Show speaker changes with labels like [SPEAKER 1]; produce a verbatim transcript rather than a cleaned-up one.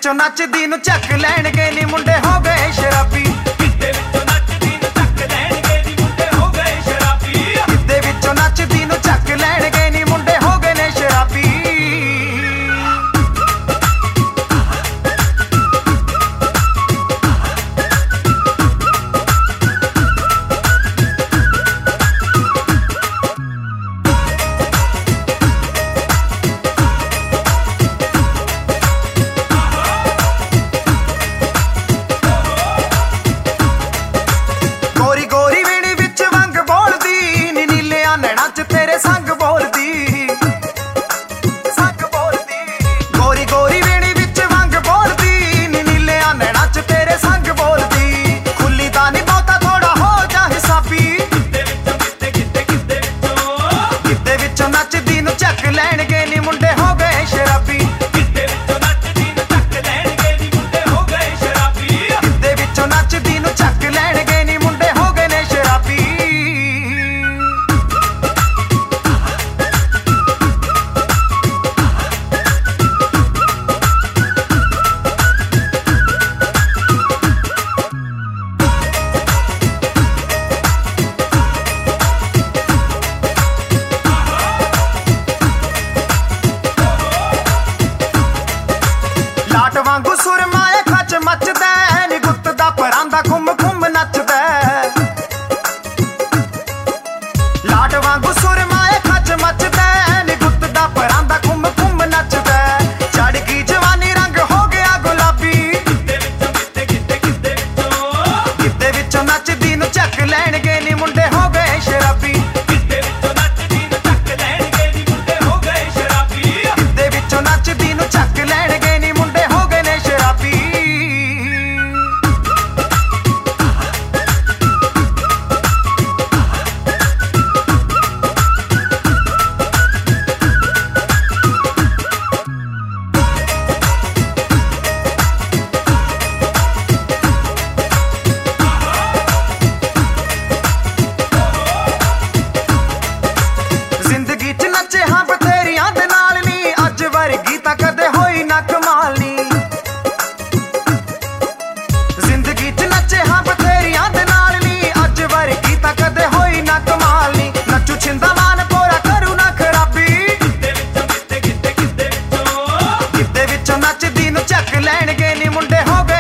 [SPEAKER 1] ਵਿੱਚੋਂ ਨੱਚਦੀ ਨੂੰ ਚੱਕ ਲੈਣਗੇ ਨੀ ਮੁੰਡੇ ਹੋ ਗਏ ਸ਼ਰਾਬੀ।
[SPEAKER 2] ਗਿੱਧੇ ਵਿੱਚੋਂ ਨੱਚਦੀ ਨੂੰ ਚੱਕ ਲੈਣਗੇ ਨੀ ਮੁੰਡੇ ਹੋ ਗਏ ਸ਼ਰਾਬੀ।
[SPEAKER 1] ਗਿੱਧੇ ਵਿੱਚੋਂ ਨੱਚਦੀ ਨੂੰ ਚੱਕ ਲੈਣਗੇ ਨੀ ਮੁੰਡੇ ਹੋ ਗਏ ਨੇ ਸ਼ਰਾਬੀ। ਗੋਰੀ ਗੋਰੀ ਵੀਣੀ ਵਿੱਚ ਵੰਗ ਬੋਲਦੀ ਨੀ ਨੀਲਿਆਂ ਨੈਣਾਂ ਚ ਤੇਰੇ ਸੰਗ ਬੋਲਦੀ ਸੰਗ ਬੋਲਦੀ। ਗੋਰੀ ਗੋਰੀ ਵੀਣੀ ਵਿੱਚ ਵੰਗ ਬੋਲਦੀ ਨੀ ਨੀਲਿਆਂ ਨੈਣਾਂ ਚ ਤੇਰੇ ਸੰਗ ਬੋਲਦੀ। ਖੁੱਲੀ ਤਾਂ ਨੀ ਬਹੁਤਾ ਥੋੜਾ ਹੋ ਜਾ ਹਿਸਾਬੀ।
[SPEAKER 2] ਗਿੱਧੇ ਵਿੱਚੋਂ ਗਿੱਧੇ ਗਿੱਧੇ ਗਿੱਧੇ ਵਿੱਚੋਂ
[SPEAKER 1] ਗਿੱਧੇ ਵਿੱਚੋਂ ਨੱਚਦੀ ਨੂੰ ਚੱਕ ਲੈਣਗੇ ਨੀ ਮੁੰਡੇ ਹੋ ਗਏ ਸ਼ਰਾਬੀ।
[SPEAKER 2] ਗਿੱਧੇ ਵਿੱਚੋਂ ਨੱਚਦੀ ਨੂੰ ਚੱਕ ਲੈਣਗੇ ਨੀ ਮੁੰਡੇ ਹੋ ਗਏ ਸ਼ਰਾਬੀ।
[SPEAKER 1] ਗਿੱਧੇ ਵਿੱਚੋਂ ਨੱਚਦੀ ਨੂੰ ਚੱਕ ਲੈਣਗੇ ਨੀ ਮੁੰਡੇ ਹੋ ਗਏ ਨੇ ਸ਼ਰਾਬੀ। ਲਾਟ ਵਾਂਗੂ ਸੁਰਮਾਏ ਖੱਚ ਮੱਚਦਾ ਨੀ ਗੁੱਤ ਦਾ ਪਰਾਂਦਾ ਘੁੰਮ ਘੁੰਮ ਨੱਚਦਾ। ਲਾਟ ਵਾਂਗੂ ਸੁਰਮਾਏ ਖੱਚ ਮੱਚਦਾ ਨੀ ਗੁੱਤ ਦਾ ਪਰਾਂਦਾ ਘੁੰਮ ਘੁੰਮ ਨੱਚਦਾ। ਚੜ ਗਈ ਜਵਾਨੀ ਰੰਗ ਹੋ ਗਿਆ ਗੁਲਾਬੀ।
[SPEAKER 2] ਗਿੱਧੇ ਵਿੱਚੋਂ ਗਿੱਧੇ ਗਿੱਧੇ ਗਿੱਧੇ ਵਿੱਚੋਂ
[SPEAKER 1] ਗਿੱਧੇ ਵਿੱਚੋਂ ਨੱਚਦੀ ਨੂੰ ਚੱਕ ਲੈਣਗੇ ਨੀ ਮੁੰਡੇ ਹੋ ਗਏ ਸ਼ਰਾਬੀ।
[SPEAKER 2] ਗਿੱਧੇ ਵਿੱਚੋਂ ਨੱਚਦੀ ਨੂੰ ਚੱਕ ਲੈਣਗੇ ਨੀ ਮੁੰਡੇ ਹੋ ਗਏ ਸ਼ਰਾਬੀ।
[SPEAKER 1] ਗਿੱਧੇ ਵਿੱਚੋਂ ਨੱਚਦੀ ਨੂੰ ਚੱਕ ਲੈਣਗੇ ਨੀ ਮੁੰਡੇ ਹੋ ਗਏ ਨੇ ਸ਼ਰਾਬੀ। ਜ਼ਿੰਦਗੀ 'ਚ ਨੱਚੇ ਹਾਂ ਬਥੇਰੀਆਂ ਦੇ ਨਾਲ ਨੀ ਅੱਜ ਵਰਗੀ ਤਾਂ ਕਦੇ ਹੋਈ ਨਾ ਕਮਾਲ ਨੀ। ਜ਼ਿੰਦਗੀ 'ਚ ਨੱਚੇ ਹਾਂ ਬਥੇਰੀਆਂ ਦੇ ਨਾਲ ਨੀ ਅੱਜ ਵਰਗੀ ਤਾਂ ਕਦੇ ਹੋਈ ਨਾ ਕਮਾਲ ਨੀ। ਨੱਚੂ ਛਿੰਦਾ ਮਾਨ ਪੋਰਾ ਕਰੂ ਨਾ ਖਰਾਬੀ।
[SPEAKER 2] ਗਿੱਧੇ ਵਿੱਚੋਂ ਗਿੱਧੇ ਗਿੱਧੇ ਗਿੱਧੇ ਵਿੱਚੋਂ
[SPEAKER 1] ਗਿੱਧੇ ਵਿੱਚੋਂ ਨੱਚਦੀ ਨੂੰ ਚੱਕ ਲੈਣਗੇ ਨੀ ਮੁੰਡੇ ਹੋ ਗਏ